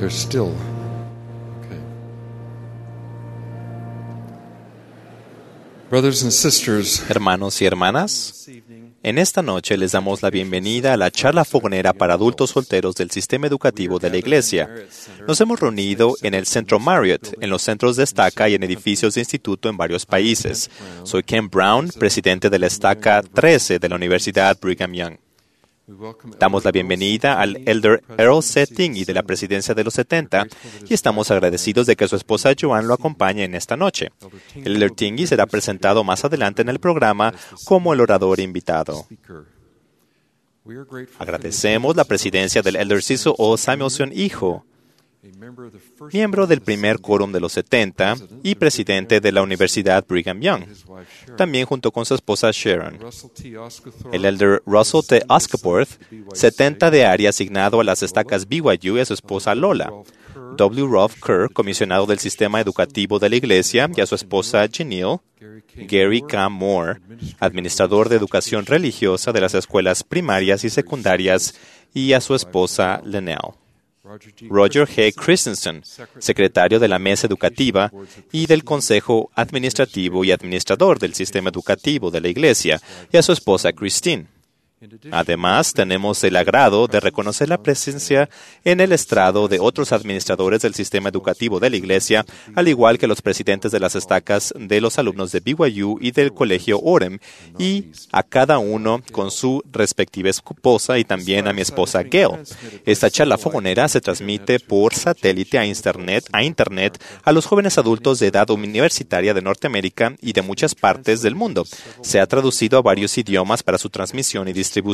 There's still. Okay. Brothers and sisters, Hermanos y hermanas, en esta noche les damos la bienvenida a la charla fogonera para adultos solteros del sistema educativo de la Iglesia. Nos hemos reunido en el Centro Marriott, en los centros de estaca y en edificios de instituto en varios países. Soy Ken Brown, presidente de la estaca 13 de la Universidad Brigham Young. Damos la bienvenida al Elder Earl C. Tingey de la Presidencia de los 70 y estamos agradecidos de que su esposa Joan lo acompañe en esta noche. El Elder Tingey será presentado más adelante en el programa como el orador invitado. Agradecemos la presidencia del Elder Cecil O. Samuelson Hijo, miembro del primer quórum de los 70 y presidente de la Universidad Brigham Young, también junto con su esposa Sharon. El Elder Russell T. Oscaporth, 70 de área asignado a las estacas BYU, y a su esposa Lola. W. Rolf Kerr, comisionado del sistema educativo de la Iglesia, y a su esposa Janelle. Gary K. Moore, administrador de educación religiosa de las escuelas primarias y secundarias, y a su esposa Linnell. Roger G. Christensen, secretario de la Mesa Educativa y del Consejo Administrativo y Administrador del Sistema Educativo de la Iglesia, y a su esposa Christine. Además, tenemos el agrado de reconocer la presencia en el estrado de otros administradores del sistema educativo de la Iglesia, al igual que los presidentes de las estacas de los alumnos de BYU y del Colegio Orem, y a cada uno con su respectiva esposa y también a mi esposa Gail. Esta charla fogonera se transmite por satélite a Internet a los jóvenes adultos de edad universitaria de Norteamérica y de muchas partes del mundo. Se ha traducido a varios idiomas para su transmisión y distribución.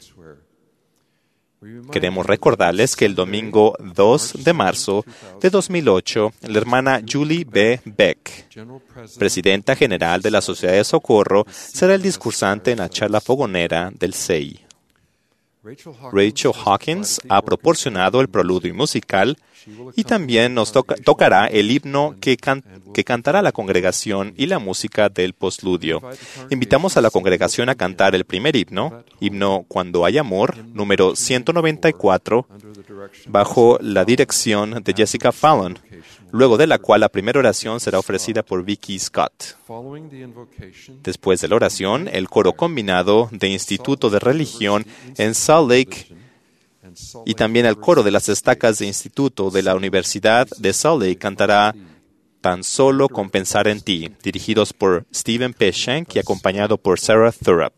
Queremos recordarles que el domingo 2 de marzo de 2008, la hermana Julie B. Beck, presidenta general de la Sociedad de Socorro, será el discursante en la charla fogonera del CEI. Rachel Hawkins ha proporcionado el preludio musical y también nos tocará el himno que cantará la congregación y la música del postludio. Invitamos a la congregación a cantar el primer himno Cuando hay amor, número 194, bajo la dirección de Jessica Fallon, luego de la cual la primera oración será ofrecida por Vicky Scott. Después de la oración, el coro combinado de Instituto de Religión en Salt Lake y también el coro de las estacas de Instituto de la Universidad de Salt Lake cantará Tan solo con pensar en ti, dirigidos por Stephen P. Shank y acompañado por Sarah Thurup.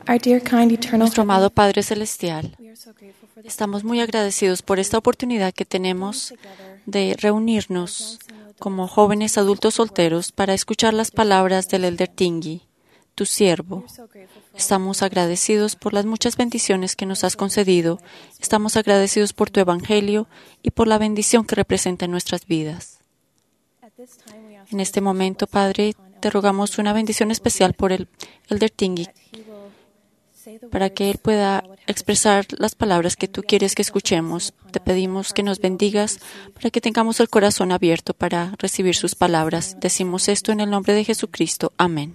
Our dear, kind, eternal Nuestro Heavenly amado Padre Celestial, Father, we are so grateful for this estamos muy agradecidos por esta oportunidad que tenemos de reunirnos como jóvenes adultos solteros para escuchar las palabras del Elder Tingyi, tu siervo. Estamos agradecidos por las muchas bendiciones que nos has concedido. Estamos agradecidos por tu Evangelio y por la bendición que representa en nuestras vidas. En este momento, Padre, te rogamos una bendición especial por el Elder Tingyi, para que Él pueda expresar las palabras que tú quieres que escuchemos. Te pedimos que nos bendigas para que tengamos el corazón abierto para recibir sus palabras. Decimos esto en el nombre de Jesucristo. Amén.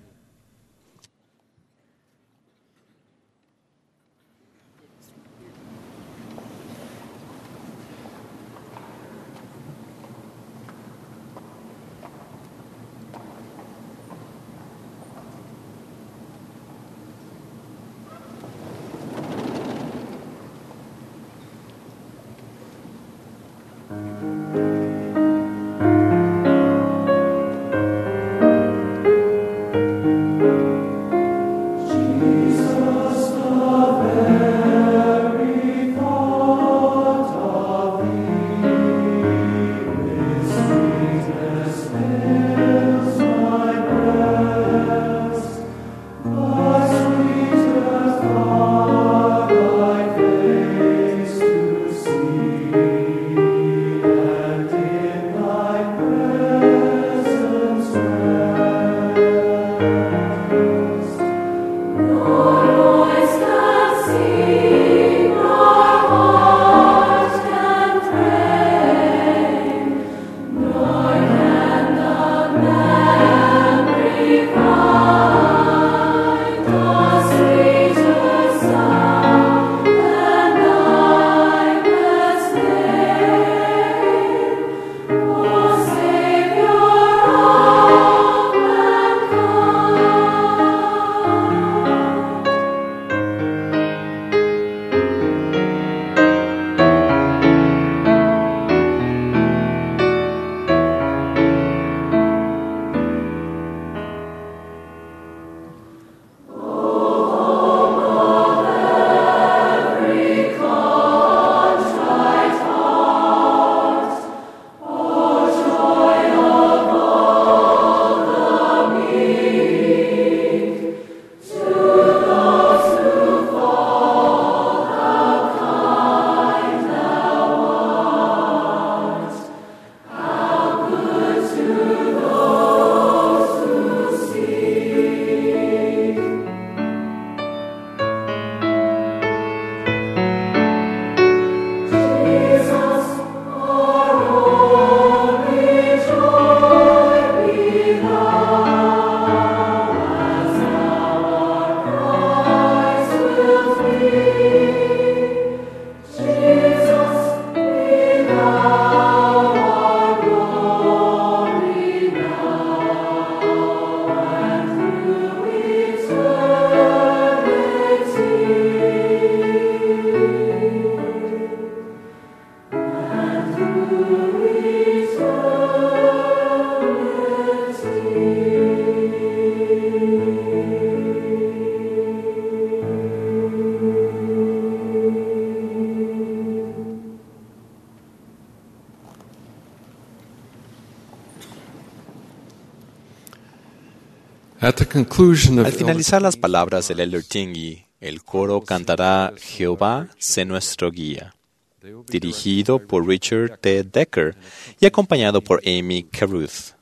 Al finalizar las palabras del Elder Tingyi, el coro cantará Jehová sé nuestro guía, dirigido por Richard T. Decker y acompañado por Amy Caruth.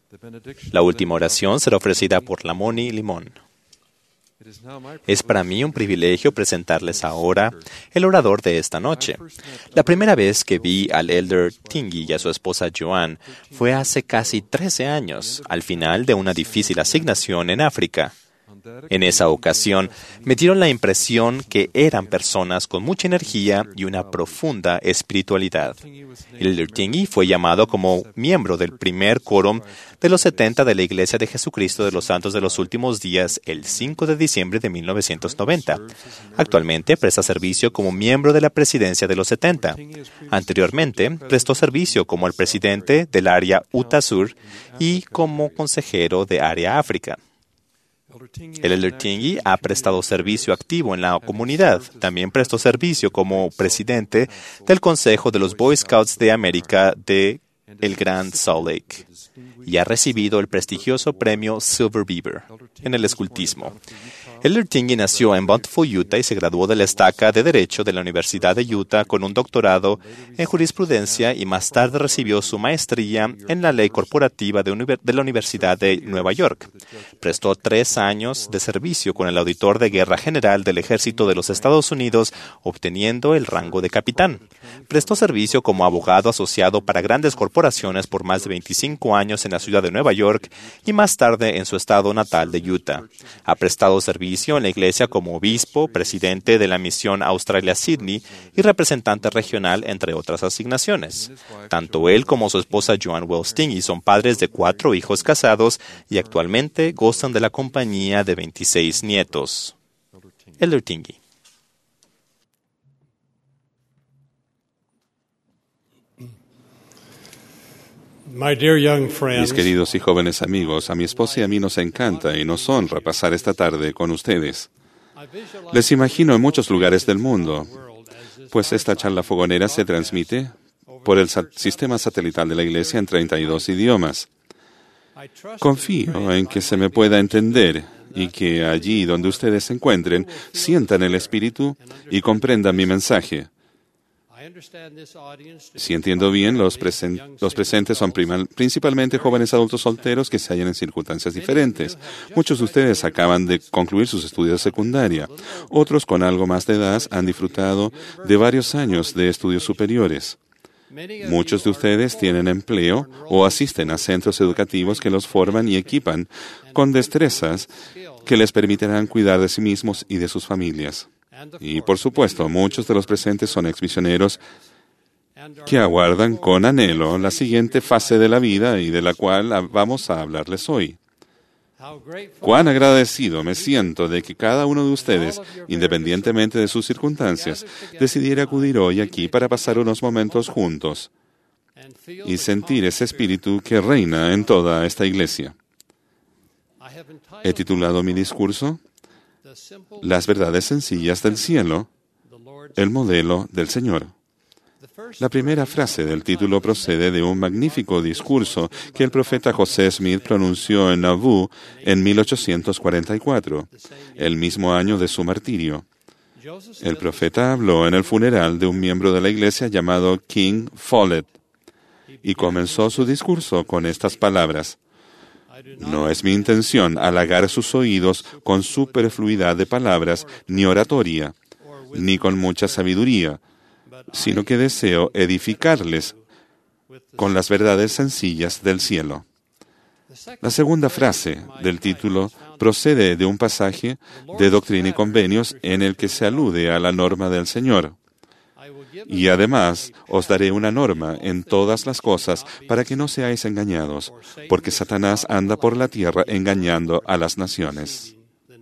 La última oración será ofrecida por Lamoni Limón. Es para mí un privilegio presentarles ahora el orador de esta noche. La primera vez que vi al Elder Tingyi y a su esposa Joan fue hace casi 13 años, al final de una difícil asignación en África. En esa ocasión, me dieron la impresión que eran personas con mucha energía y una profunda espiritualidad. El Elder Tingyi fue llamado como miembro del primer quórum de los 70 de la Iglesia de Jesucristo de los Santos de los Últimos Días el 5 de diciembre de 1990. Actualmente presta servicio como miembro de la presidencia de los 70. Anteriormente, prestó servicio como el presidente del área Utah Sur y como consejero de área África. El Elder Tingey ha prestado servicio activo en la comunidad. También prestó servicio como presidente del Consejo de los Boy Scouts de América de el Grand Salt Lake y ha recibido el prestigioso premio Silver Beaver en el escultismo. Elder Tingey nació en Bountiful, Utah y se graduó de la estaca de Derecho de la Universidad de Utah con un doctorado en jurisprudencia y más tarde recibió su maestría en la ley corporativa de la Universidad de Nueva York. Prestó 3 años de servicio con el auditor de guerra general del Ejército de los Estados Unidos, obteniendo el rango de capitán. Prestó servicio como abogado asociado para grandes corporaciones por más de 25 años en la ciudad de Nueva York y más tarde en su estado natal de Utah. Ha prestado servicio en la iglesia como obispo, presidente de la misión Australia-Sydney y representante regional, entre otras asignaciones. Tanto él como su esposa Joan Wells Tingey son padres de 4 hijos casados y actualmente gozan de la compañía de 26 nietos. Elder Tingey. Mis queridos y jóvenes amigos, a mi esposa y a mí nos encanta y nos honra pasar esta tarde con ustedes. Les imagino en muchos lugares del mundo, pues esta charla fogonera se transmite por el sistema satelital de la Iglesia en 32 idiomas. Confío en que se me pueda entender y que allí donde ustedes se encuentren sientan el Espíritu y comprendan mi mensaje. Si entiendo bien, los presentes son principalmente jóvenes adultos solteros que se hallan en circunstancias diferentes. Muchos de ustedes acaban de concluir sus estudios de secundaria. Otros, con algo más de edad, han disfrutado de varios años de estudios superiores. Muchos de ustedes tienen empleo o asisten a centros educativos que los forman y equipan con destrezas que les permitirán cuidar de sí mismos y de sus familias. Y, por supuesto, muchos de los presentes son exmisioneros que aguardan con anhelo la siguiente fase de la vida y de la cual vamos a hablarles hoy. Cuán agradecido me siento de que cada uno de ustedes, independientemente de sus circunstancias, decidiera acudir hoy aquí para pasar unos momentos juntos y sentir ese espíritu que reina en toda esta iglesia. He titulado mi discurso Las verdades sencillas del cielo, el modelo del Señor. La primera frase del título procede de un magnífico discurso que el profeta José Smith pronunció en Nauvoo en 1844, el mismo año de su martirio. El profeta habló en el funeral de un miembro de la iglesia llamado King Follett y comenzó su discurso con estas palabras: No es mi intención halagar sus oídos con superfluidad de palabras ni oratoria, ni con mucha sabiduría, sino que deseo edificarles con las verdades sencillas del cielo. La segunda frase del título procede de un pasaje de Doctrina y Convenios en el que se alude a la norma del Señor. Y además os daré una norma en todas las cosas para que no seáis engañados, porque Satanás anda por la tierra engañando a las naciones.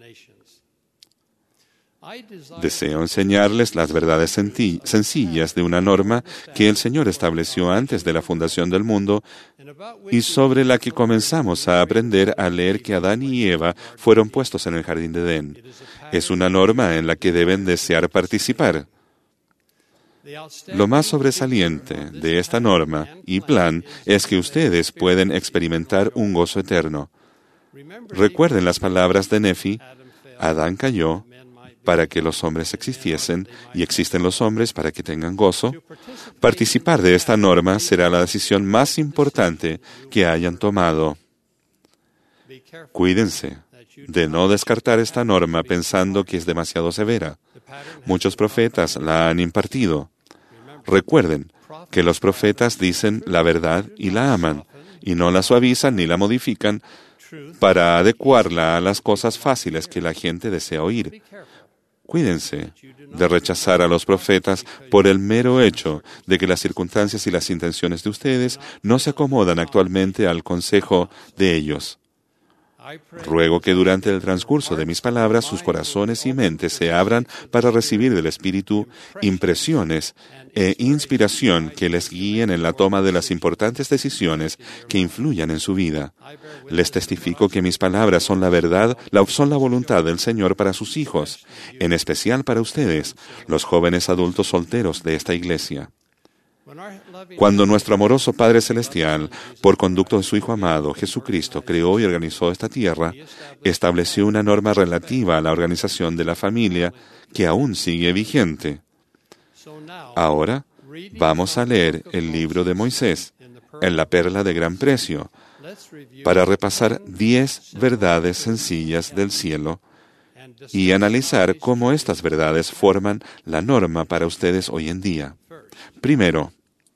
Deseo enseñarles las verdades sencillas de una norma que el Señor estableció antes de la fundación del mundo y sobre la que comenzamos a aprender al leer que Adán y Eva fueron puestos en el jardín de Edén. Es una norma en la que deben desear participar. Lo más sobresaliente de esta norma y plan es que ustedes pueden experimentar un gozo eterno. Recuerden las palabras de Nefi: Adán cayó para que los hombres existiesen y existen los hombres para que tengan gozo. Participar de esta norma será la decisión más importante que hayan tomado. Cuídense de no descartar esta norma pensando que es demasiado severa. Muchos profetas la han impartido. Recuerden que los profetas dicen la verdad y la aman, y no la suavizan ni la modifican para adecuarla a las cosas fáciles que la gente desea oír. Cuídense de rechazar a los profetas por el mero hecho de que las circunstancias y las intenciones de ustedes no se acomodan actualmente al consejo de ellos. Ruego que durante el transcurso de mis palabras sus corazones y mentes se abran para recibir del Espíritu impresiones e inspiración que les guíen en la toma de las importantes decisiones que influyan en su vida. Les testifico que mis palabras son la verdad, son la voluntad del Señor para sus hijos, en especial para ustedes, los jóvenes adultos solteros de esta iglesia. Cuando nuestro amoroso Padre Celestial, por conducto de su Hijo amado, Jesucristo, creó y organizó esta tierra, estableció una norma relativa a la organización de la familia que aún sigue vigente. Ahora, vamos a leer el libro de Moisés, en la perla de gran precio, para repasar 10 verdades sencillas del cielo y analizar cómo estas verdades forman la norma para ustedes hoy en día. Primero,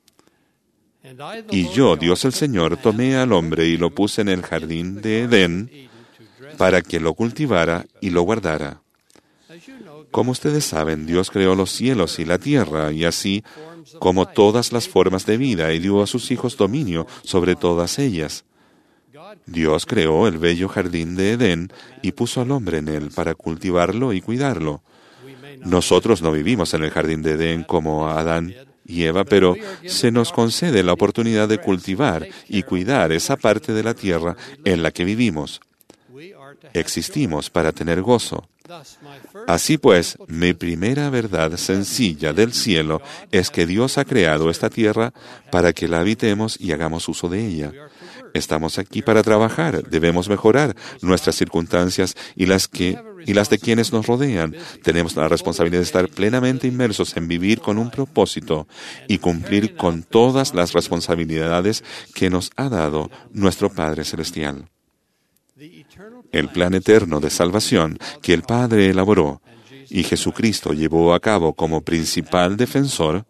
y yo, Dios el Señor, tomé al hombre y lo puse en el jardín de Edén para que lo cultivara y lo guardara. Como ustedes saben, Dios creó los cielos y la tierra, y así como todas las formas de vida, y dio a sus hijos dominio sobre todas ellas. Dios creó el bello jardín de Edén y puso al hombre en él para cultivarlo y cuidarlo. Nosotros no vivimos en el jardín de Edén como Adán y Eva, pero se nos concede la oportunidad de cultivar y cuidar esa parte de la tierra en la que vivimos. Existimos para tener gozo. Así pues, mi primera verdad sencilla del cielo es que Dios ha creado esta tierra para que la habitemos y hagamos uso de ella. Estamos aquí para trabajar, debemos mejorar nuestras circunstancias y las de quienes nos rodean. Tenemos la responsabilidad de estar plenamente inmersos en vivir con un propósito y cumplir con todas las responsabilidades que nos ha dado nuestro Padre Celestial. El plan eterno de salvación que el Padre elaboró y Jesucristo llevó a cabo como principal defensor,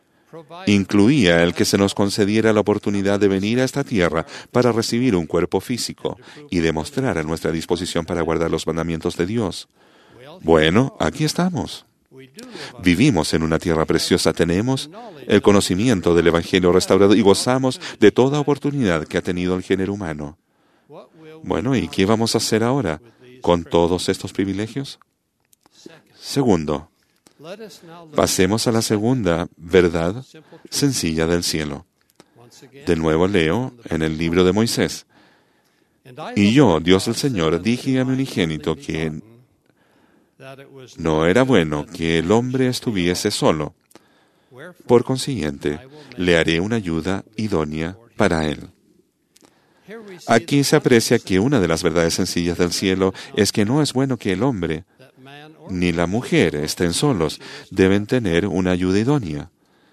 incluía el que se nos concediera la oportunidad de venir a esta tierra para recibir un cuerpo físico y demostrar nuestra disposición para guardar los mandamientos de Dios. Bueno, aquí estamos. Vivimos en una tierra preciosa, tenemos el conocimiento del Evangelio restaurado y gozamos de toda oportunidad que ha tenido el género humano. Bueno, ¿y qué vamos a hacer ahora con todos estos privilegios? Segundo, pasemos a la segunda verdad sencilla del cielo. De nuevo leo en el libro de Moisés. Y yo, Dios el Señor, dije a mi unigénito que no era bueno que el hombre estuviese solo. Por consiguiente, le haré una ayuda idónea para él. Aquí se aprecia que una de las verdades sencillas del cielo es que no es bueno que el hombre ni la mujer estén solos, deben tener una ayuda idónea.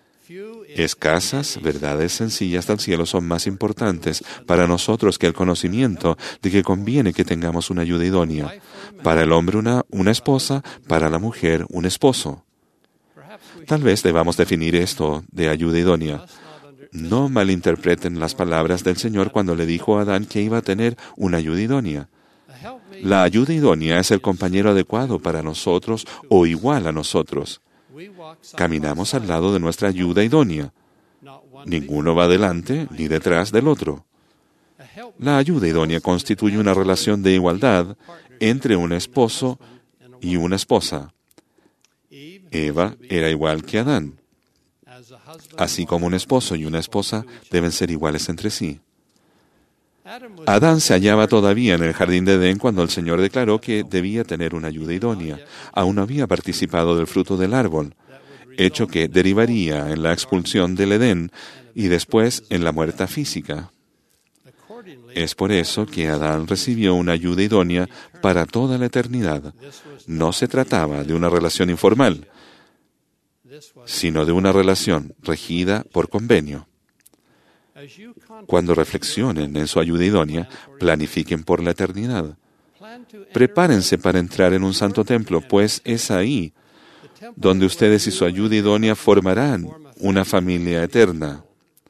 Escasas verdades sencillas del cielo son más importantes para nosotros que el conocimiento de que conviene que tengamos una ayuda idónea. Para el hombre una esposa, para la mujer un esposo. Tal vez debamos definir esto de ayuda idónea. No malinterpreten las palabras del Señor cuando le dijo a Adán que iba a tener una ayuda idónea. La ayuda idónea es el compañero adecuado para nosotros o igual a nosotros. Caminamos al lado de nuestra ayuda idónea. Ninguno va delante ni detrás del otro. La ayuda idónea constituye una relación de igualdad entre un esposo y una esposa. Eva era igual que Adán. Así como un esposo y una esposa deben ser iguales entre sí. Adán se hallaba todavía en el jardín de Edén cuando el Señor declaró que debía tener una ayuda idónea. Aún no había participado del fruto del árbol, hecho que derivaría en la expulsión del Edén y después en la muerte física. Es por eso que Adán recibió una ayuda idónea para toda la eternidad. No se trataba de una relación informal, sino de una relación regida por convenio. Cuando reflexionen en su ayuda idónea, planifiquen por la eternidad. Prepárense para entrar en un santo templo, pues es ahí donde ustedes y su ayuda idónea formarán una familia eterna.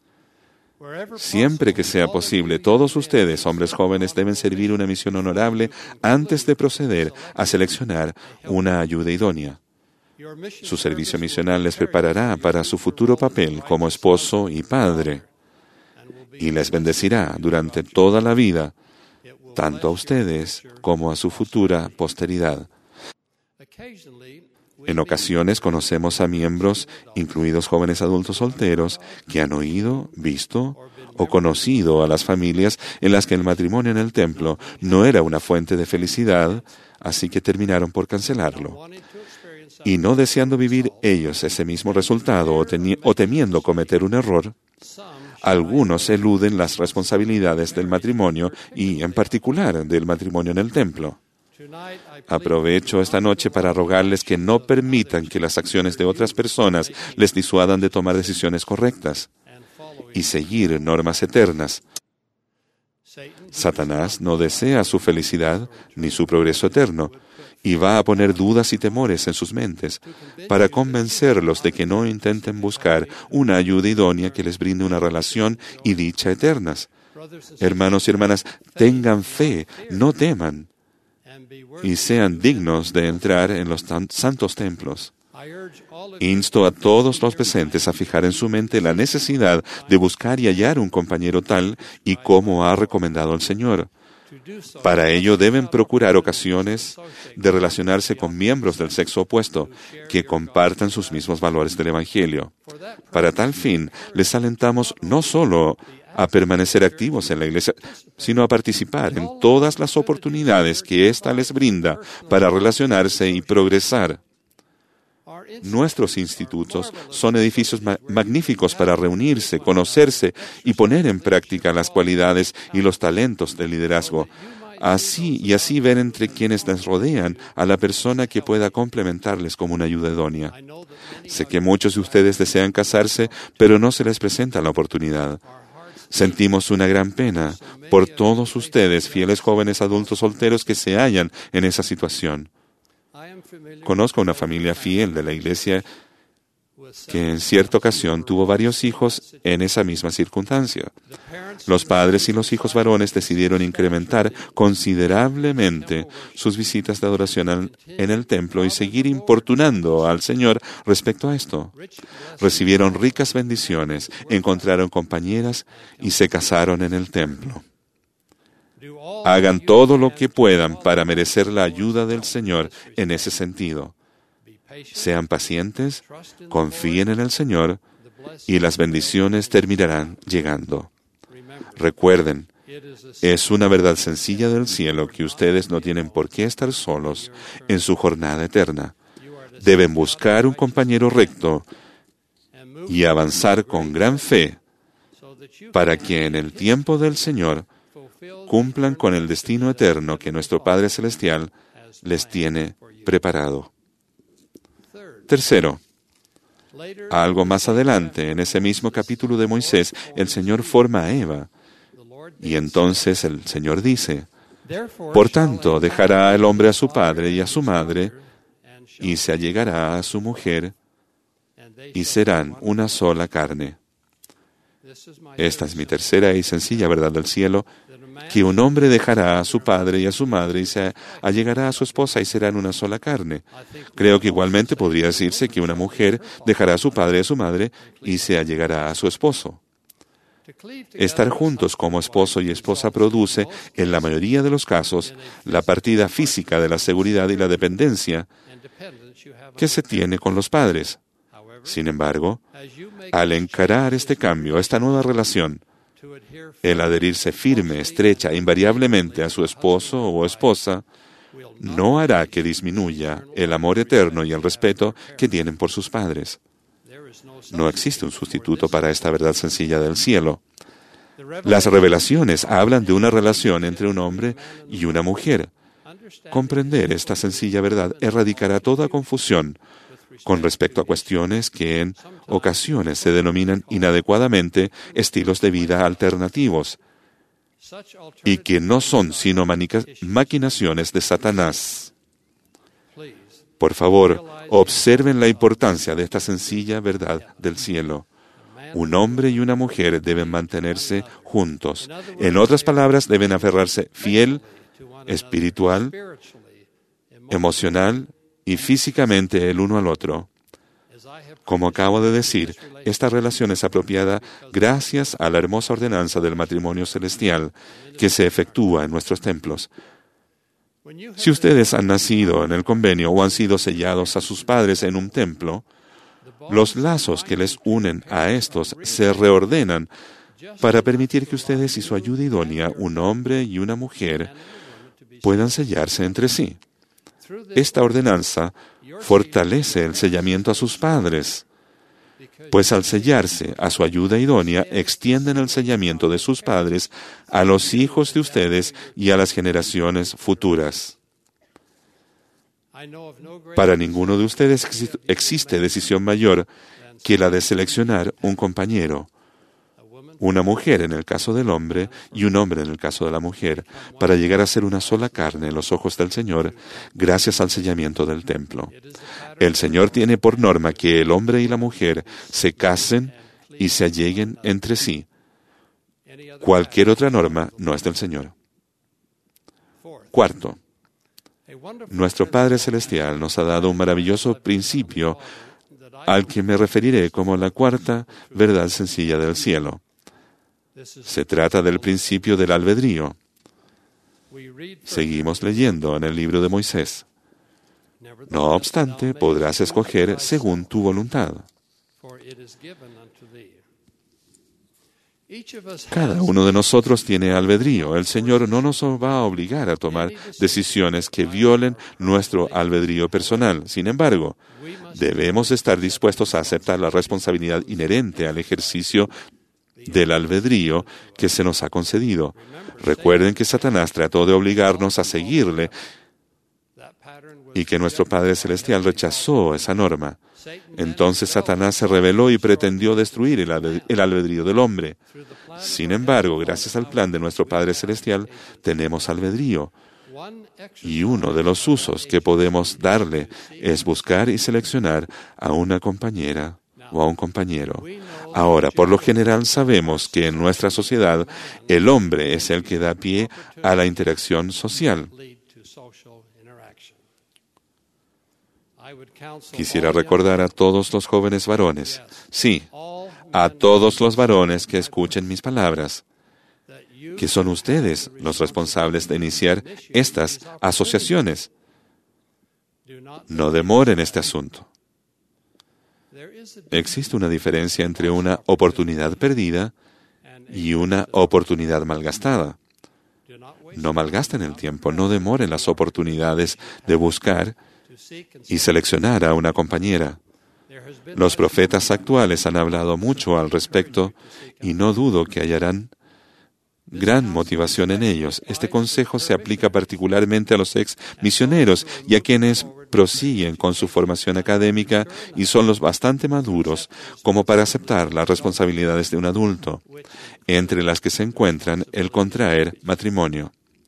Siempre que sea posible, todos ustedes, hombres jóvenes, deben servir una misión honorable antes de proceder a seleccionar una ayuda idónea. Su servicio misional les preparará para su futuro papel como esposo y padre, y les bendecirá durante toda la vida, tanto a ustedes como a su futura posteridad. En ocasiones conocemos a miembros, incluidos jóvenes adultos solteros, que han oído, visto o conocido a las familias en las que el matrimonio en el templo no era una fuente de felicidad, así que terminaron por cancelarlo. Y no deseando vivir ellos ese mismo resultado o temiendo cometer un error, algunos eluden las responsabilidades del matrimonio y, en particular, del matrimonio en el templo. Aprovecho esta noche para rogarles que no permitan que las acciones de otras personas les disuadan de tomar decisiones correctas y seguir normas eternas. Satanás no desea su felicidad ni su progreso eterno y va a poner dudas y temores en sus mentes para convencerlos de que no intenten buscar una ayuda idónea que les brinde una relación y dicha eternas. Hermanos y hermanas, tengan fe, no teman y sean dignos de entrar en los santos templos. Insto a todos los presentes a fijar en su mente la necesidad de buscar y hallar un compañero tal y como ha recomendado el Señor. Para ello deben procurar ocasiones de relacionarse con miembros del sexo opuesto que compartan sus mismos valores del Evangelio. Para tal fin, les alentamos no solo a permanecer activos en la Iglesia, sino a participar en todas las oportunidades que ésta les brinda para relacionarse y progresar. Nuestros institutos son edificios magníficos para reunirse, conocerse y poner en práctica las cualidades y los talentos del liderazgo. Así ver entre quienes les rodean a la persona que pueda complementarles como una ayuda idónea. Sé que muchos de ustedes desean casarse, pero no se les presenta la oportunidad. Sentimos una gran pena por todos ustedes, fieles jóvenes adultos solteros que se hallan en esa situación. Conozco una familia fiel de la iglesia que en cierta ocasión tuvo varios hijos en esa misma circunstancia. Los padres y los hijos varones decidieron incrementar considerablemente sus visitas de adoración en el templo y seguir importunando al Señor respecto a esto. Recibieron ricas bendiciones, encontraron compañeras y se casaron en el templo. Hagan todo lo que puedan para merecer la ayuda del Señor en ese sentido. Sean pacientes, confíen en el Señor y las bendiciones terminarán llegando. Recuerden, es una verdad sencilla del cielo que ustedes no tienen por qué estar solos en su jornada eterna. Deben buscar un compañero recto y avanzar con gran fe para que en el tiempo del Señor cumplan con el destino eterno que nuestro Padre Celestial les tiene preparado. Tercero, algo más adelante, en ese mismo capítulo de Moisés, el Señor forma a Eva. Y entonces el Señor dice, por tanto, dejará el hombre a su padre y a su madre, y se allegará a su mujer, y serán una sola carne. Esta es mi tercera y sencilla verdad del cielo, que un hombre dejará a su padre y a su madre y se allegará a su esposa y serán una sola carne. Creo que igualmente podría decirse que una mujer dejará a su padre y a su madre y se allegará a su esposo. Estar juntos como esposo y esposa produce, en la mayoría de los casos, la partida física de la seguridad y la dependencia que se tiene con los padres. Sin embargo, al encarar este cambio, esta nueva relación, el adherirse firme, estrecha e invariablemente a su esposo o esposa, no hará que disminuya el amor eterno y el respeto que tienen por sus padres. No existe un sustituto para esta verdad sencilla del cielo. Las revelaciones hablan de una relación entre un hombre y una mujer. Comprender esta sencilla verdad erradicará toda confusión con respecto a cuestiones que en ocasiones se denominan inadecuadamente estilos de vida alternativos y que no son sino maquinaciones de Satanás. Por favor, observen la importancia de esta sencilla verdad del cielo. Un hombre y una mujer deben mantenerse juntos. En otras palabras, deben aferrarse fiel, espiritual, emocional y físicamente el uno al otro. Como acabo de decir, esta relación es apropiada gracias a la hermosa ordenanza del matrimonio celestial que se efectúa en nuestros templos. Si ustedes han nacido en el convenio o han sido sellados a sus padres en un templo, los lazos que les unen a estos se reordenan para permitir que ustedes y su ayuda idónea, un hombre y una mujer, puedan sellarse entre sí. Esta ordenanza fortalece el sellamiento a sus padres, pues al sellarse a su ayuda idónea, extienden el sellamiento de sus padres a los hijos de ustedes y a las generaciones futuras. Para ninguno de ustedes existe decisión mayor que la de seleccionar un compañero, una mujer en el caso del hombre y un hombre en el caso de la mujer, para llegar a ser una sola carne en los ojos del Señor, gracias al sellamiento del templo. El Señor tiene por norma que el hombre y la mujer se casen y se alleguen entre sí. Cualquier otra norma no es del Señor. Cuarto, nuestro Padre Celestial nos ha dado un maravilloso principio al que me referiré como la cuarta verdad sencilla del cielo. Se trata del principio del albedrío. Seguimos leyendo en el libro de Moisés. No obstante, podrás escoger según tu voluntad. Cada uno de nosotros tiene albedrío. El Señor no nos va a obligar a tomar decisiones que violen nuestro albedrío personal. Sin embargo, debemos estar dispuestos a aceptar la responsabilidad inherente al ejercicio del albedrío que se nos ha concedido. Recuerden que Satanás trató de obligarnos a seguirle y que nuestro Padre Celestial rechazó esa norma. Entonces Satanás se rebeló y pretendió destruir el albedrío del hombre. Sin embargo, gracias al plan de nuestro Padre Celestial, tenemos albedrío. Y uno de los usos que podemos darle es buscar y seleccionar a una compañera o a un compañero. Ahora, por lo general sabemos que en nuestra sociedad el hombre es el que da pie a la interacción social. Quisiera recordar a todos los jóvenes varones, sí, a todos los varones que escuchen mis palabras, que son ustedes los responsables de iniciar estas asociaciones. No demoren este asunto. Existe una diferencia entre una oportunidad perdida y una oportunidad malgastada. No malgasten el tiempo, no demoren las oportunidades de buscar y seleccionar a una compañera. Los profetas actuales han hablado mucho al respecto y no dudo que hallarán gran motivación en ellos. Este consejo se aplica particularmente a los ex misioneros y a quienes prosiguen con su formación académica y son los bastante maduros como para aceptar las responsabilidades de un adulto, entre las que se encuentran el contraer matrimonio.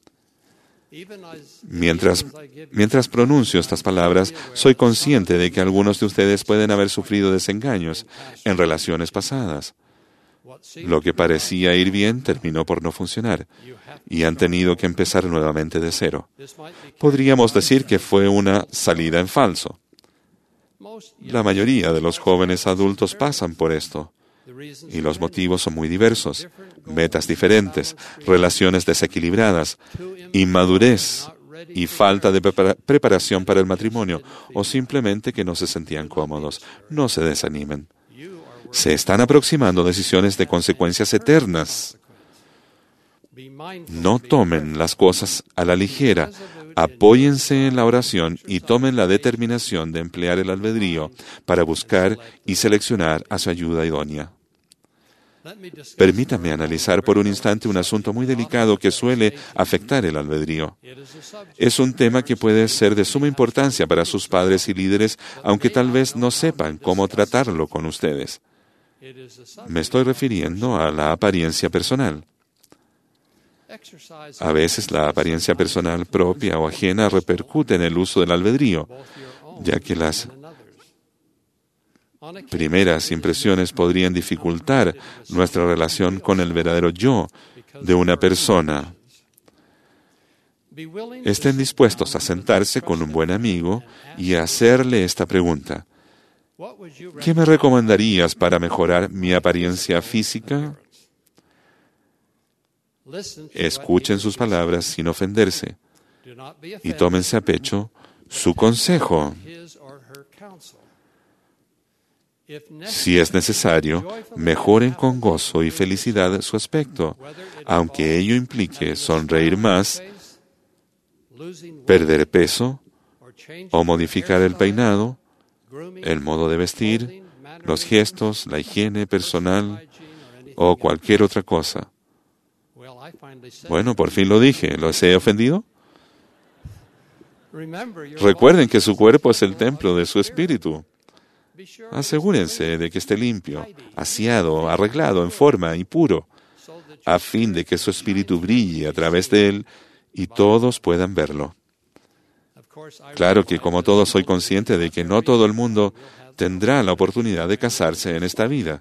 Mientras pronuncio estas palabras, soy consciente de que algunos de ustedes pueden haber sufrido desengaños en relaciones pasadas. Lo que parecía ir bien terminó por no funcionar y han tenido que empezar nuevamente de cero. Podríamos decir que fue una salida en falso. La mayoría de los jóvenes adultos pasan por esto. Y los motivos son muy diversos. Metas diferentes, relaciones desequilibradas, inmadurez y falta de preparación para el matrimonio, o simplemente que no se sentían cómodos. No se desanimen. Se están aproximando decisiones de consecuencias eternas. No tomen las cosas a la ligera. Apóyense en la oración y tomen la determinación de emplear el albedrío para buscar y seleccionar a su ayuda idónea. Permítame analizar por un instante un asunto muy delicado que suele afectar el albedrío. Es un tema que puede ser de suma importancia para sus padres y líderes, aunque tal vez no sepan cómo tratarlo con ustedes. Me estoy refiriendo a la apariencia personal. A veces la apariencia personal propia o ajena repercute en el uso del albedrío, ya que las primeras impresiones podrían dificultar nuestra relación con el verdadero yo de una persona. Estén dispuestos a sentarse con un buen amigo y a hacerle esta pregunta. ¿Qué me recomendarías para mejorar mi apariencia física? Escuchen sus palabras sin ofenderse y tómense a pecho su consejo. Si es necesario, mejoren con gozo y felicidad su aspecto, aunque ello implique sonreír más, perder peso o modificar el peinado, el modo de vestir, los gestos, la higiene personal o cualquier otra cosa. Bueno, por fin lo dije. ¿Los he ofendido? Recuerden que su cuerpo es el templo de su espíritu. Asegúrense de que esté limpio, aseado, arreglado, en forma y puro, a fin de que su espíritu brille a través de él y todos puedan verlo. Claro que como todos soy consciente de que no todo el mundo tendrá la oportunidad de casarse en esta vida.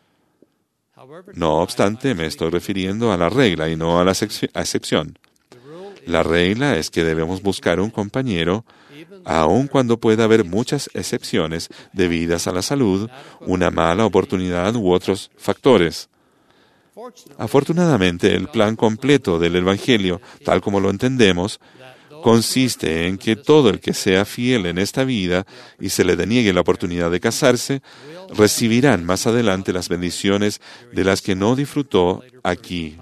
No obstante, me estoy refiriendo a la regla y no a la excepción. La regla es que debemos buscar un compañero, aun cuando pueda haber muchas excepciones debidas a la salud, una mala oportunidad u otros factores. Afortunadamente, el plan completo del Evangelio, tal como lo entendemos, consiste en que todo el que sea fiel en esta vida y se le deniegue la oportunidad de casarse, recibirán más adelante las bendiciones de las que no disfrutó aquí.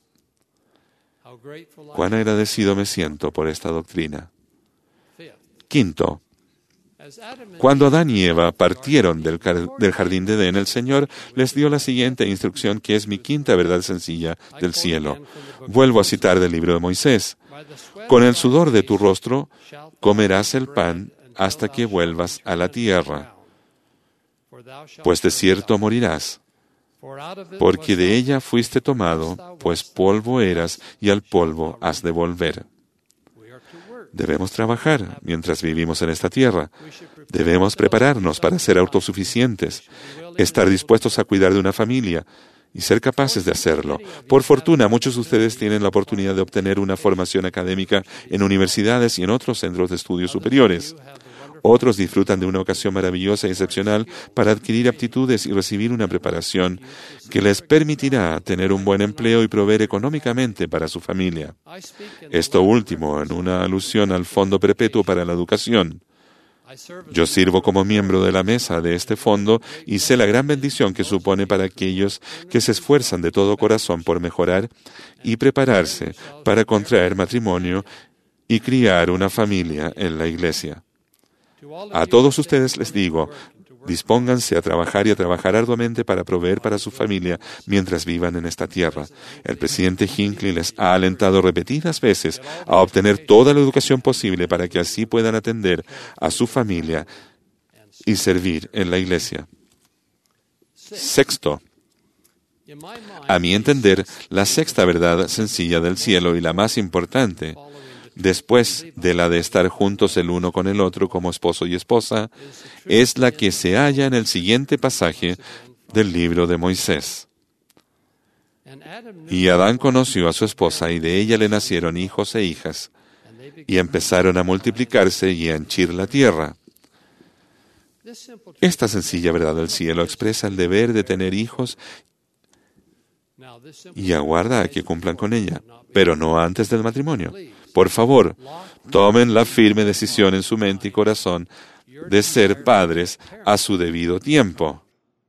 Cuán agradecido me siento por esta doctrina. Quinto, cuando Adán y Eva partieron del jardín de Edén, el Señor les dio la siguiente instrucción, que es mi quinta verdad sencilla del cielo. Vuelvo a citar del libro de Moisés. Con el sudor de tu rostro comerás el pan hasta que vuelvas a la tierra, pues de cierto morirás, porque de ella fuiste tomado, pues polvo eras y al polvo has de volver. Debemos trabajar mientras vivimos en esta tierra. Debemos prepararnos para ser autosuficientes, estar dispuestos a cuidar de una familia y ser capaces de hacerlo. Por fortuna, muchos de ustedes tienen la oportunidad de obtener una formación académica en universidades y en otros centros de estudios superiores. Otros disfrutan de una ocasión maravillosa y excepcional para adquirir aptitudes y recibir una preparación que les permitirá tener un buen empleo y proveer económicamente para su familia. Esto último en una alusión al Fondo Perpetuo para la Educación. Yo sirvo como miembro de la mesa de este fondo y sé la gran bendición que supone para aquellos que se esfuerzan de todo corazón por mejorar y prepararse para contraer matrimonio y criar una familia en la iglesia. A todos ustedes les digo, dispónganse a trabajar y a trabajar arduamente para proveer para su familia mientras vivan en esta tierra. El presidente Hinckley les ha alentado repetidas veces a obtener toda la educación posible para que así puedan atender a su familia y servir en la iglesia. Sexto, a mi entender, la sexta verdad sencilla del cielo y la más importante, después de la de estar juntos el uno con el otro como esposo y esposa, es la que se halla en el siguiente pasaje del libro de Moisés. Y Adán conoció a su esposa, y de ella le nacieron hijos e hijas, y empezaron a multiplicarse y a henchir la tierra. Esta sencilla verdad del cielo expresa el deber de tener hijos y aguarda a que cumplan con ella, pero no antes del matrimonio. Por favor, tomen la firme decisión en su mente y corazón de ser padres a su debido tiempo.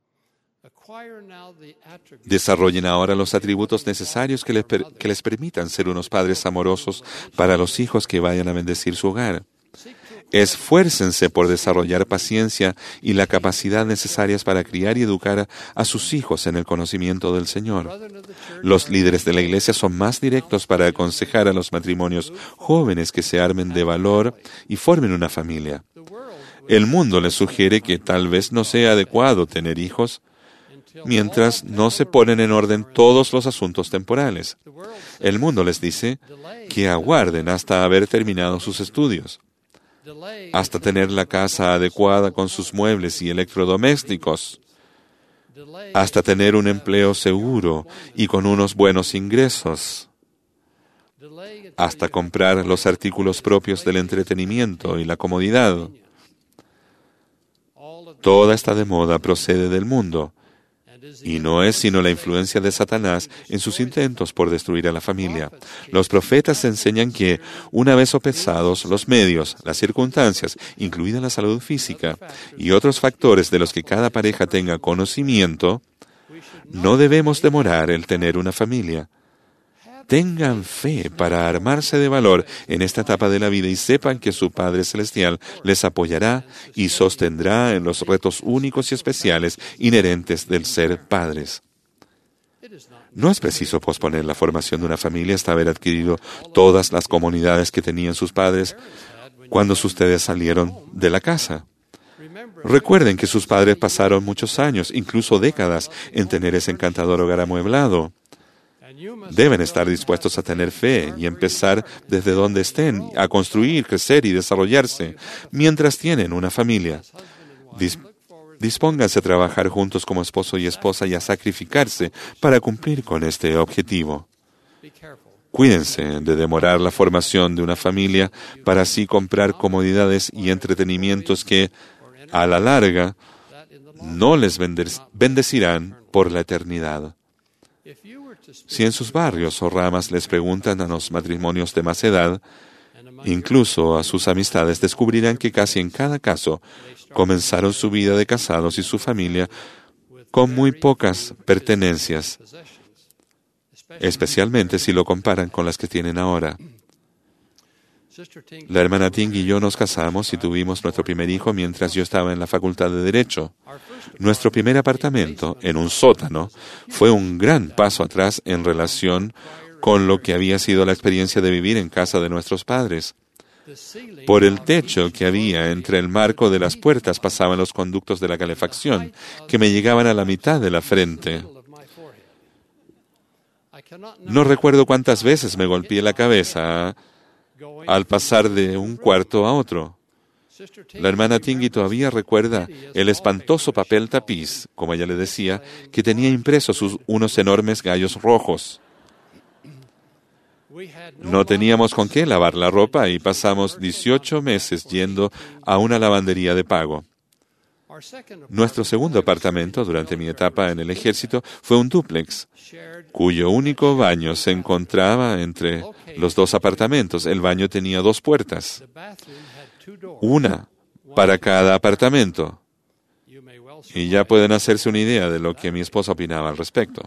Desarrollen ahora los atributos necesarios que les permitan ser unos padres amorosos para los hijos que vayan a bendecir su hogar. Esfuércense por desarrollar paciencia y la capacidad necesarias para criar y educar a sus hijos en el conocimiento del Señor. Los líderes de la Iglesia son más directos para aconsejar a los matrimonios jóvenes que se armen de valor y formen una familia. El mundo les sugiere que tal vez no sea adecuado tener hijos mientras no se ponen en orden todos los asuntos temporales. El mundo les dice que aguarden hasta haber terminado sus estudios, hasta tener la casa adecuada con sus muebles y electrodomésticos, hasta tener un empleo seguro y con unos buenos ingresos, hasta comprar los artículos propios del entretenimiento y la comodidad. Toda esta de moda procede del mundo y no es sino la influencia de Satanás en sus intentos por destruir a la familia. Los profetas enseñan que, una vez sopesados los medios, las circunstancias, incluida la salud física, y otros factores de los que cada pareja tenga conocimiento, no debemos demorar el tener una familia. Tengan fe para armarse de valor en esta etapa de la vida y sepan que su Padre Celestial les apoyará y sostendrá en los retos únicos y especiales inherentes del ser padres. No es preciso posponer la formación de una familia hasta haber adquirido todas las comodidades que tenían sus padres cuando ustedes salieron de la casa. Recuerden que sus padres pasaron muchos años, incluso décadas, en tener ese encantador hogar amueblado. Deben estar dispuestos a tener fe y empezar desde donde estén, a construir, crecer y desarrollarse, mientras tienen una familia. Dispónganse a trabajar juntos como esposo y esposa y a sacrificarse para cumplir con este objetivo. Cuídense de demorar la formación de una familia para así comprar comodidades y entretenimientos que, a la larga, no les bendecirán por la eternidad. Si en sus barrios o ramas les preguntan a los matrimonios de más edad, incluso a sus amistades, descubrirán que casi en cada caso comenzaron su vida de casados y su familia con muy pocas pertenencias, especialmente si lo comparan con las que tienen ahora. La hermana Ting y yo nos casamos y tuvimos nuestro primer hijo mientras yo estaba en la Facultad de Derecho. Nuestro primer apartamento, en un sótano, fue un gran paso atrás en relación con lo que había sido la experiencia de vivir en casa de nuestros padres. Por el techo que había entre el marco de las puertas pasaban los conductos de la calefacción, que me llegaban a la mitad de la frente. No recuerdo cuántas veces me golpeé la cabeza al pasar de un cuarto a otro. La hermana Tingui todavía recuerda el espantoso papel tapiz, como ella le decía, que tenía impresos unos enormes gallos rojos. No teníamos con qué lavar la ropa y pasamos 18 meses yendo a una lavandería de pago. Nuestro segundo apartamento durante mi etapa en el ejército fue un dúplex, cuyo único baño se encontraba entre los dos apartamentos. El baño tenía 2 puertas, una para cada apartamento. Y ya pueden hacerse una idea de lo que mi esposa opinaba al respecto.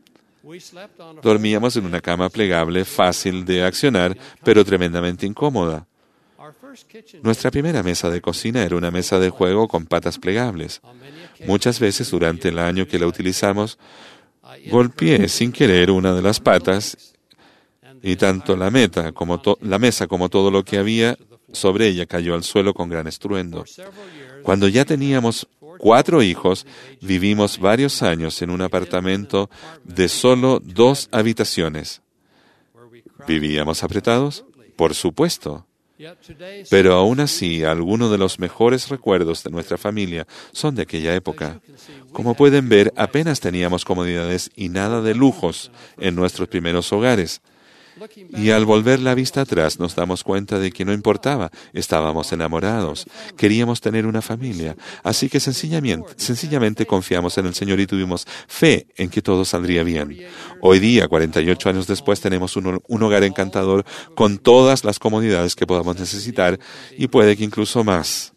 Dormíamos en una cama plegable, fácil de accionar, pero tremendamente incómoda. Nuestra primera mesa de cocina era una mesa de juego con patas plegables. Muchas veces durante el año que la utilizamos, golpeé sin querer una de las patas y tanto la mesa como todo lo que había sobre ella cayó al suelo con gran estruendo. Cuando ya teníamos 4 hijos, vivimos varios años en un apartamento de solo 2 habitaciones. ¿Vivíamos apretados? Por supuesto. Pero aún así, algunos de los mejores recuerdos de nuestra familia son de aquella época. Como pueden ver, apenas teníamos comodidades y nada de lujos en nuestros primeros hogares. Y al volver la vista atrás nos damos cuenta de que no importaba, estábamos enamorados, queríamos tener una familia, así que sencillamente confiamos en el Señor y tuvimos fe en que todo saldría bien. Hoy día, 48 años después, tenemos un hogar encantador con todas las comodidades que podamos necesitar y puede que incluso más.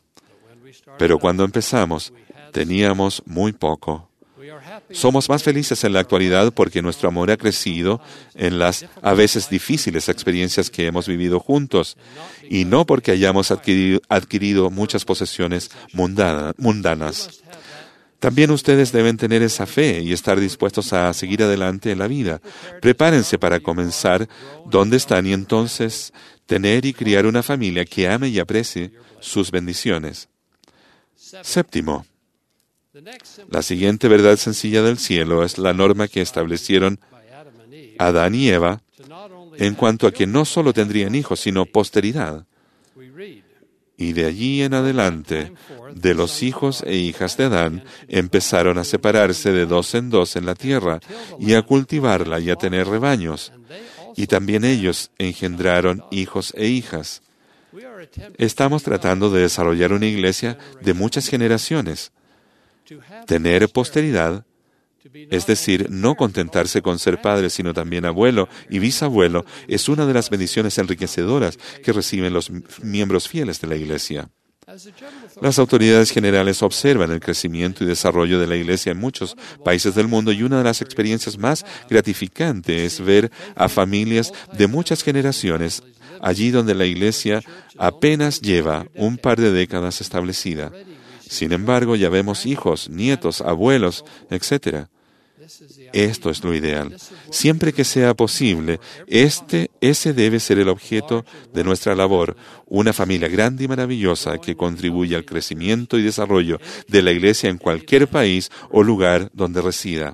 Pero cuando empezamos, teníamos muy poco. Somos más felices en la actualidad porque nuestro amor ha crecido en las a veces difíciles experiencias que hemos vivido juntos y no porque hayamos adquirido muchas posesiones mundanas. También ustedes deben tener esa fe y estar dispuestos a seguir adelante en la vida. Prepárense para comenzar donde están y entonces tener y criar una familia que ame y aprecie sus bendiciones. Séptimo. La siguiente verdad sencilla del cielo es la norma que establecieron Adán y Eva en cuanto a que no solo tendrían hijos, sino posteridad. Y de allí en adelante, de los hijos e hijas de Adán, empezaron a separarse de 2 en 2 en la tierra y a cultivarla y a tener rebaños. Y también ellos engendraron hijos e hijas. Estamos tratando de desarrollar una iglesia de muchas generaciones, tener posteridad, es decir, no contentarse con ser padre, sino también abuelo y bisabuelo, es una de las bendiciones enriquecedoras que reciben los miembros fieles de la iglesia. Las autoridades generales observan el crecimiento y desarrollo de la iglesia en muchos países del mundo y una de las experiencias más gratificantes es ver a familias de muchas generaciones allí donde la iglesia apenas lleva un par de décadas establecida. Sin embargo, ya vemos hijos, nietos, abuelos, etc. Esto es lo ideal. Siempre que sea posible, ese debe ser el objeto de nuestra labor, una familia grande y maravillosa que contribuye al crecimiento y desarrollo de la iglesia en cualquier país o lugar donde resida.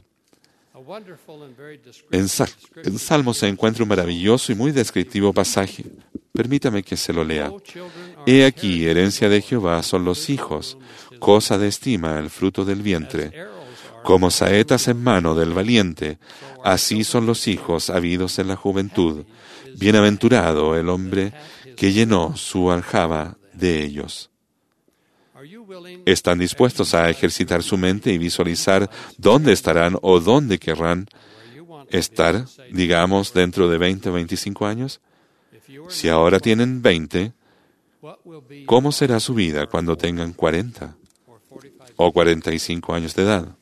En Salmos se encuentra un maravilloso y muy descriptivo pasaje. Permítame que se lo lea. He aquí, herencia de Jehová son los hijos, cosa de estima el fruto del vientre. Como saetas en mano del valiente, así son los hijos habidos en la juventud. Bienaventurado el hombre que llenó su aljaba de ellos. ¿Están dispuestos a ejercitar su mente y visualizar dónde estarán o dónde querrán estar, digamos, dentro de 20 o 25 años? Si ahora tienen 20, ¿cómo será su vida cuando tengan 40 o 45 años de edad?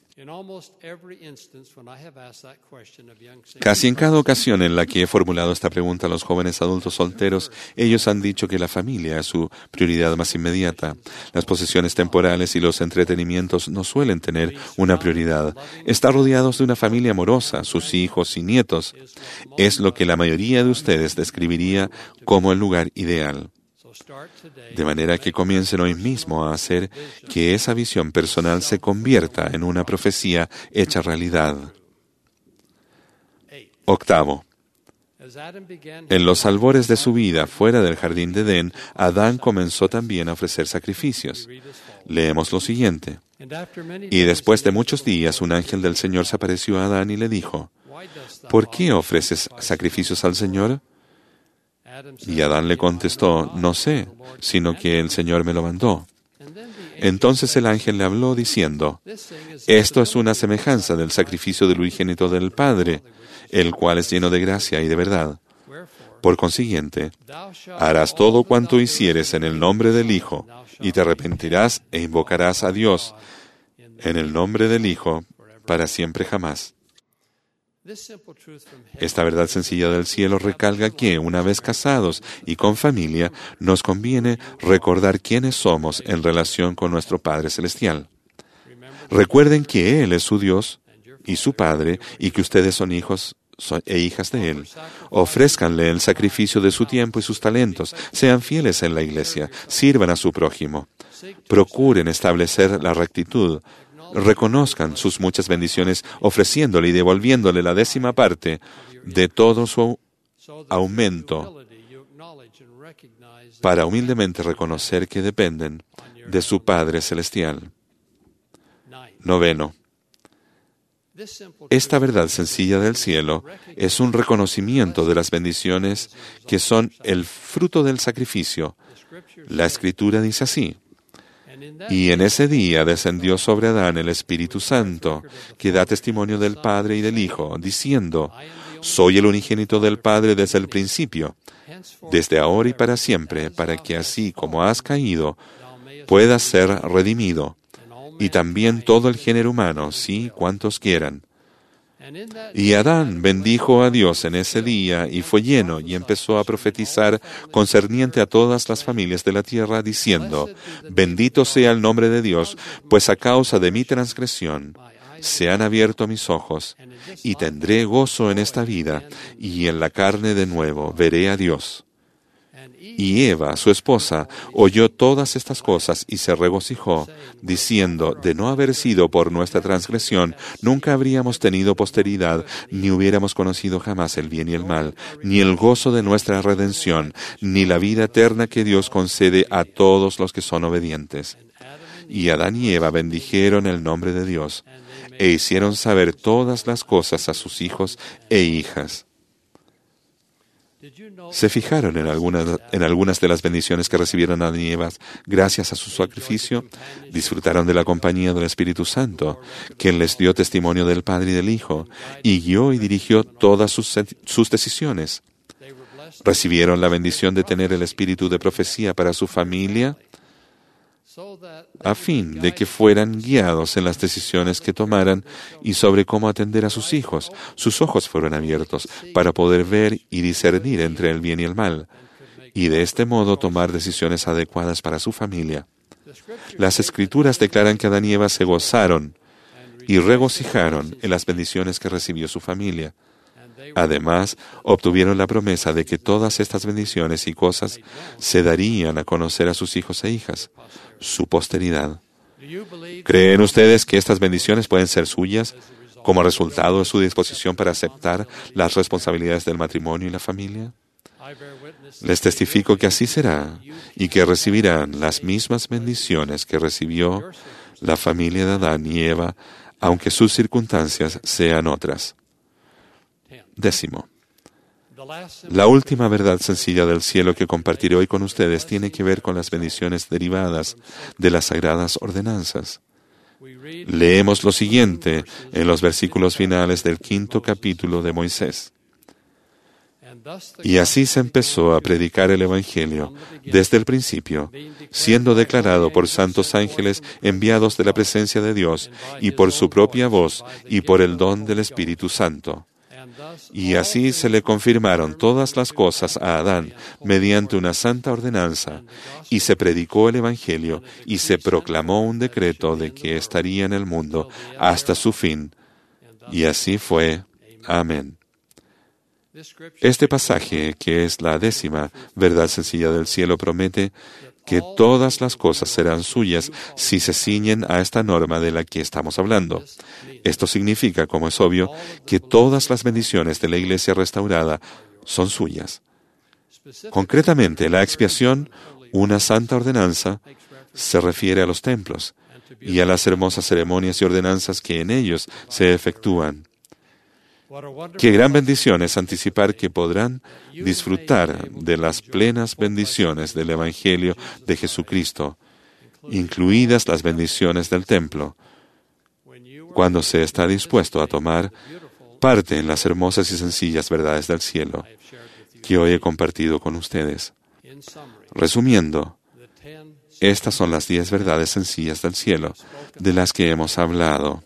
Casi en cada ocasión en la que he formulado esta pregunta a los jóvenes adultos solteros, ellos han dicho que la familia es su prioridad más inmediata. Las posesiones temporales y los entretenimientos no suelen tener una prioridad. Estar rodeados de una familia amorosa, sus hijos y nietos, es lo que la mayoría de ustedes describiría como el lugar ideal. De manera que comiencen hoy mismo a hacer que esa visión personal se convierta en una profecía hecha realidad. 8. En los albores de su vida fuera del jardín de Edén, Adán comenzó también a ofrecer sacrificios. Leemos lo siguiente. Y después de muchos días, un ángel del Señor se apareció a Adán y le dijo, ¿por qué ofreces sacrificios al Señor? Y Adán le contestó, no sé, sino que el Señor me lo mandó. Entonces el ángel le habló diciendo, esto es una semejanza del sacrificio del unigénito del Padre, el cual es lleno de gracia y de verdad. Por consiguiente, harás todo cuanto hicieres en el nombre del Hijo, y te arrepentirás e invocarás a Dios en el nombre del Hijo para siempre jamás. Esta verdad sencilla del cielo recalca que, una vez casados y con familia, nos conviene recordar quiénes somos en relación con nuestro Padre Celestial. Recuerden que Él es su Dios y su Padre y que ustedes son hijos e hijas de Él. Ofrézcanle el sacrificio de su tiempo y sus talentos. Sean fieles en la iglesia. Sirvan a su prójimo. Procuren establecer la rectitud. Reconozcan sus muchas bendiciones ofreciéndole y devolviéndole la 10ª parte de todo su aumento para humildemente reconocer que dependen de su Padre Celestial. 9. Esta verdad sencilla del cielo es un reconocimiento de las bendiciones que son el fruto del sacrificio. La Escritura dice así. Y en ese día descendió sobre Adán el Espíritu Santo, que da testimonio del Padre y del Hijo, diciendo, soy el unigénito del Padre desde el principio, desde ahora y para siempre, para que así como has caído, puedas ser redimido, y también todo el género humano, sí, cuantos quieran. Y Adán bendijo a Dios en ese día y fue lleno y empezó a profetizar concerniente a todas las familias de la tierra, diciendo, bendito sea el nombre de Dios, pues a causa de mi transgresión se han abierto mis ojos, y tendré gozo en esta vida, y en la carne de nuevo veré a Dios. Y Eva, su esposa, oyó todas estas cosas y se regocijó, diciendo, de no haber sido por nuestra transgresión, nunca habríamos tenido posteridad, ni hubiéramos conocido jamás el bien y el mal, ni el gozo de nuestra redención, ni la vida eterna que Dios concede a todos los que son obedientes. Y Adán y Eva bendijeron el nombre de Dios, e hicieron saber todas las cosas a sus hijos e hijas. ¿Se fijaron en algunas de las bendiciones que recibieron Adán y Eva gracias a su sacrificio? Disfrutaron de la compañía del Espíritu Santo, quien les dio testimonio del Padre y del Hijo, y guió y dirigió todas sus decisiones. Recibieron la bendición de tener el espíritu de profecía para su familia, a fin de que fueran guiados en las decisiones que tomaran y sobre cómo atender a sus hijos. Sus ojos fueron abiertos para poder ver y discernir entre el bien y el mal, y de este modo tomar decisiones adecuadas para su familia. Las Escrituras declaran que Adán y Eva se gozaron y regocijaron en las bendiciones que recibió su familia. Además, obtuvieron la promesa de que todas estas bendiciones y cosas se darían a conocer a sus hijos e hijas, su posteridad. ¿Creen ustedes que estas bendiciones pueden ser suyas como resultado de su disposición para aceptar las responsabilidades del matrimonio y la familia? Les testifico que así será y que recibirán las mismas bendiciones que recibió la familia de Adán y Eva, aunque sus circunstancias sean otras. 10. La última verdad sencilla del cielo que compartiré hoy con ustedes tiene que ver con las bendiciones derivadas de las sagradas ordenanzas. Leemos lo siguiente en los versículos finales del 5º capítulo de Moisés. Y así se empezó a predicar el Evangelio desde el principio, siendo declarado por santos ángeles enviados de la presencia de Dios, y por su propia voz, y por el don del Espíritu Santo. Y así se le confirmaron todas las cosas a Adán mediante una santa ordenanza, y se predicó el Evangelio, y se proclamó un decreto de que estaría en el mundo hasta su fin. Y así fue. Amén. Este pasaje, que es la 10ª verdad sencilla del cielo, promete que todas las cosas serán suyas si se ciñen a esta norma de la que estamos hablando. Esto significa, como es obvio, que todas las bendiciones de la Iglesia restaurada son suyas. Concretamente, la expiación, una santa ordenanza, se refiere a los templos y a las hermosas ceremonias y ordenanzas que en ellos se efectúan. Qué gran bendición es anticipar que podrán disfrutar de las plenas bendiciones del Evangelio de Jesucristo, incluidas las bendiciones del templo, cuando se está dispuesto a tomar parte en las hermosas y sencillas verdades del cielo que hoy he compartido con ustedes. Resumiendo, estas son las 10 verdades sencillas del cielo de las que hemos hablado.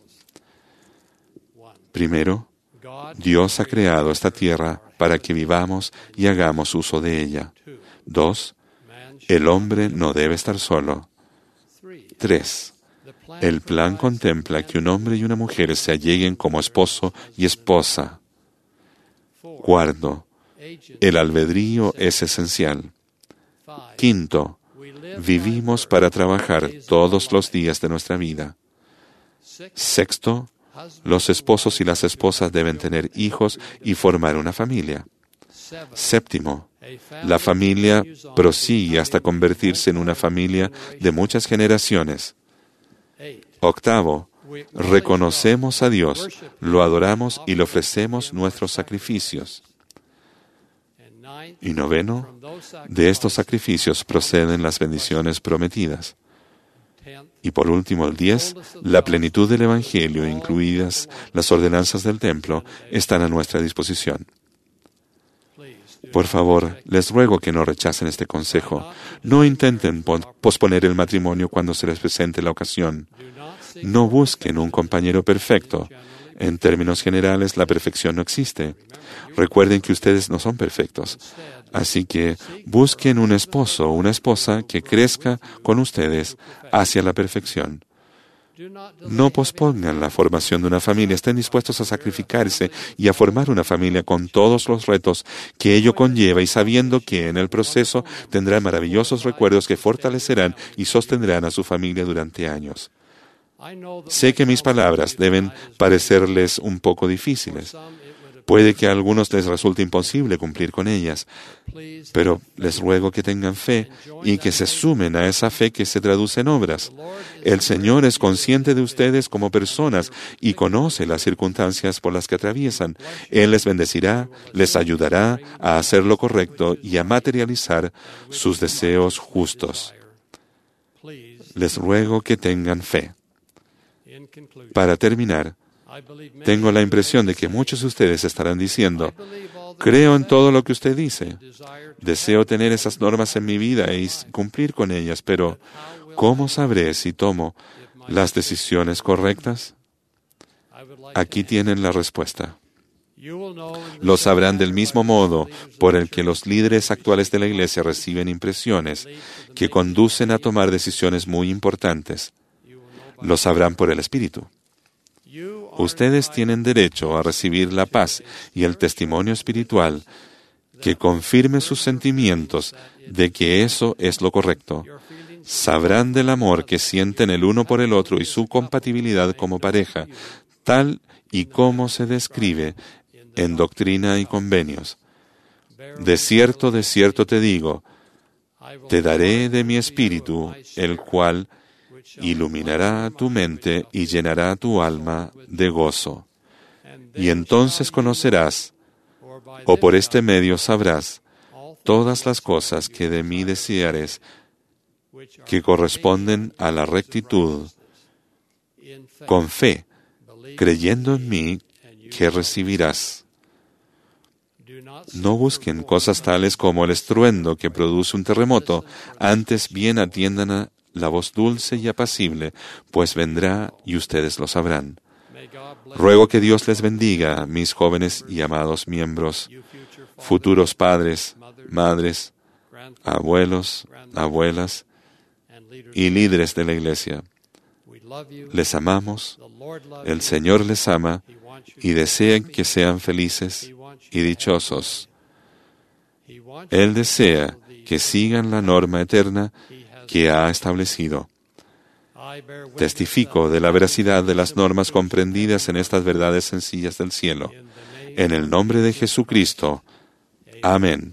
Primero, Dios ha creado esta tierra para que vivamos y hagamos uso de ella. 2. El hombre no debe estar solo. 3. El plan contempla que un hombre y una mujer se alleguen como esposo y esposa. 4. El albedrío es esencial. 5. Vivimos para trabajar todos los días de nuestra vida. 6. Los esposos y las esposas deben tener hijos y formar una familia. 7. La familia prosigue hasta convertirse en una familia de muchas generaciones. 8. Reconocemos a Dios, lo adoramos y le ofrecemos nuestros sacrificios. Y 9. De estos sacrificios proceden las bendiciones prometidas. Y por último, el 10, la plenitud del Evangelio, incluidas las ordenanzas del templo, están a nuestra disposición. Por favor, les ruego que no rechacen este consejo. No intenten posponer el matrimonio cuando se les presente la ocasión. No busquen un compañero perfecto. En términos generales, la perfección no existe. Recuerden que ustedes no son perfectos. Así que busquen un esposo o una esposa que crezca con ustedes hacia la perfección. No pospongan la formación de una familia. Estén dispuestos a sacrificarse y a formar una familia con todos los retos que ello conlleva y sabiendo que en el proceso tendrán maravillosos recuerdos que fortalecerán y sostendrán a su familia durante años. Sé que mis palabras deben parecerles un poco difíciles. Puede que a algunos les resulte imposible cumplir con ellas, pero les ruego que tengan fe y que se sumen a esa fe que se traduce en obras. El Señor es consciente de ustedes como personas y conoce las circunstancias por las que atraviesan. Él les bendecirá, les ayudará a hacer lo correcto y a materializar sus deseos justos. Les ruego que tengan fe. Para terminar, tengo la impresión de que muchos de ustedes estarán diciendo, creo en todo lo que usted dice, deseo tener esas normas en mi vida y cumplir con ellas, pero ¿cómo sabré si tomo las decisiones correctas? Aquí tienen la respuesta. Lo sabrán del mismo modo por el que los líderes actuales de la Iglesia reciben impresiones que conducen a tomar decisiones muy importantes. Lo sabrán por el Espíritu. Ustedes tienen derecho a recibir la paz y el testimonio espiritual que confirme sus sentimientos de que eso es lo correcto. Sabrán del amor que sienten el uno por el otro y su compatibilidad como pareja, tal y como se describe en Doctrina y Convenios. De cierto te digo, te daré de mi espíritu, el cual iluminará tu mente y llenará tu alma de gozo. Y entonces conocerás, o por este medio sabrás, todas las cosas que de mí deseares, que corresponden a la rectitud, con fe, creyendo en mí, que recibirás. No busquen cosas tales como el estruendo que produce un terremoto, antes bien atiendan a la voz dulce y apacible, pues vendrá y ustedes lo sabrán. Ruego que Dios les bendiga, mis jóvenes y amados miembros, futuros padres, madres, abuelos, abuelas y líderes de la Iglesia. Les amamos, el Señor les ama y desea que sean felices y dichosos. Él desea que sigan la norma eterna que ha establecido. Testifico de la veracidad de las normas comprendidas en estas verdades sencillas del cielo. En el nombre de Jesucristo. Amén.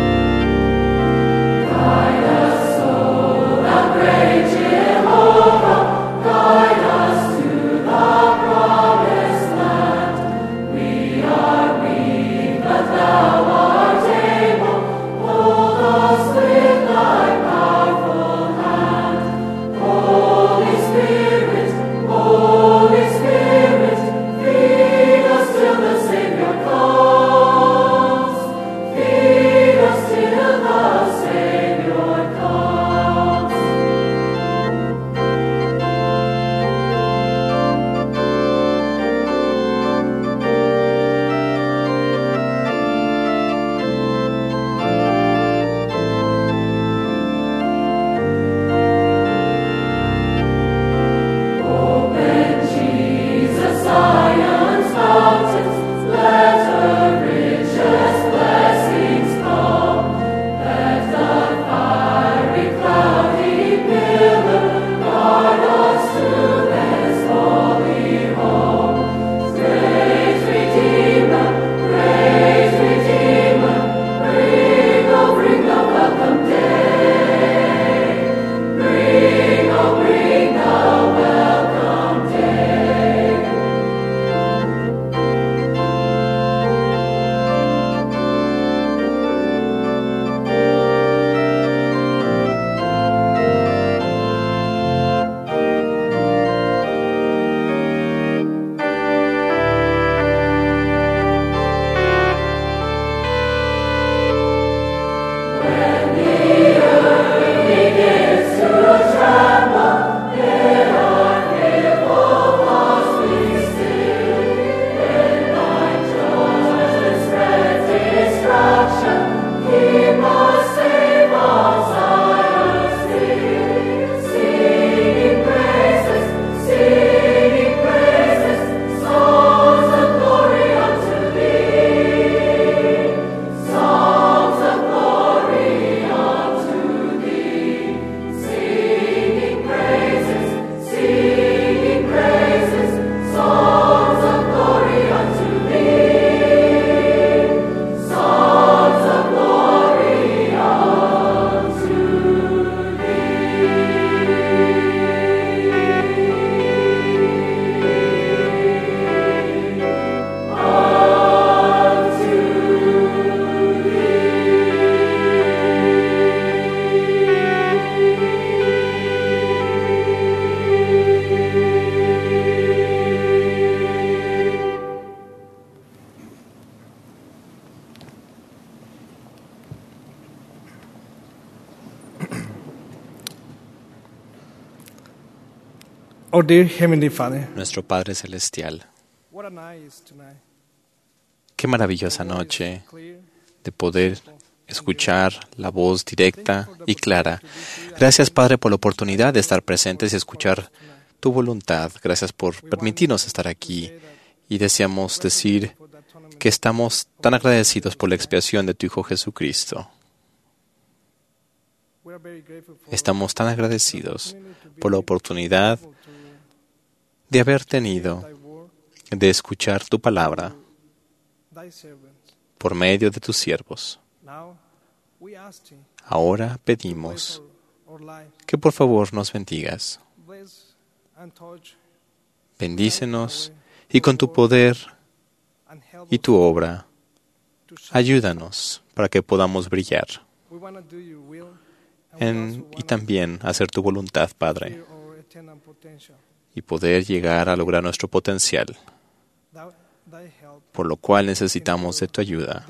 Great Jehovah. Our dear Heavenly Father, nuestro Padre Celestial. what a night is tonight. Qué maravillosa noche de poder escuchar la voz directa y clara. Gracias, Padre, por la oportunidad de estar presentes y escuchar tu voluntad. Gracias por permitirnos estar aquí. Y deseamos decir que estamos tan agradecidos por la expiación de tu Hijo Jesucristo. Estamos tan agradecidos por la oportunidad de haber tenido de escuchar tu palabra por medio de tus siervos. Ahora pedimos que por favor nos bendigas. Bendícenos y con tu poder y tu obra, ayúdanos para que podamos brillar y también hacer tu voluntad, Padre, y poder llegar a lograr nuestro potencial, por lo cual necesitamos de tu ayuda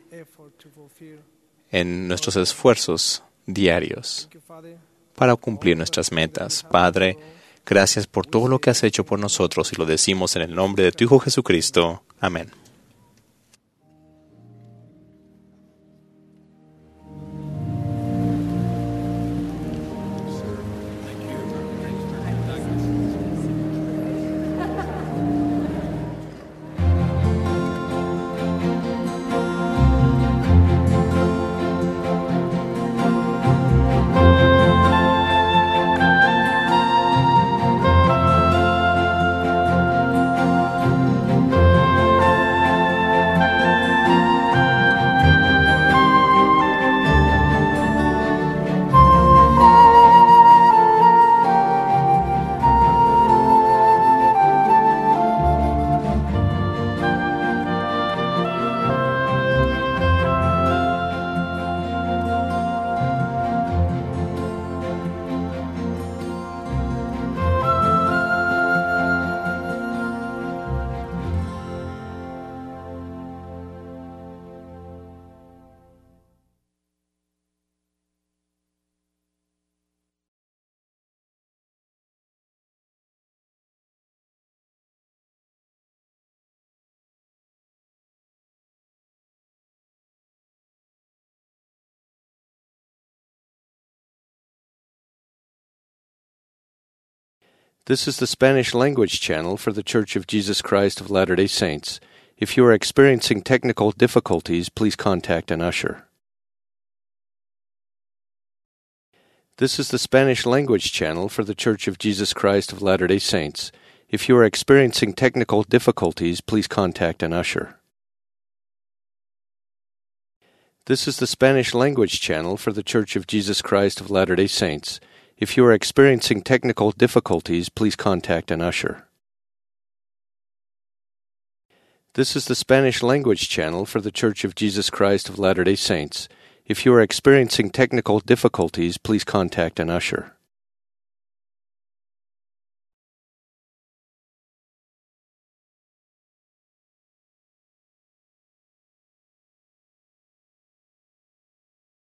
en nuestros esfuerzos diarios para cumplir nuestras metas. Padre, gracias por todo lo que has hecho por nosotros y lo decimos en el nombre de tu Hijo Jesucristo. Amén. This is the Spanish language channel for the Church of Jesus Christ of Latter-day Saints. If you are experiencing technical difficulties, please contact an usher. This is the Spanish language channel for the Church of Jesus Christ of Latter-day Saints. If you are experiencing technical difficulties, please contact an usher. This is the Spanish language channel for the Church of Jesus Christ of Latter-day Saints. If you are experiencing technical difficulties, please contact an usher. This is the Spanish language channel for the Church of Jesus Christ of Latter-day Saints. If you are experiencing technical difficulties, please contact an usher.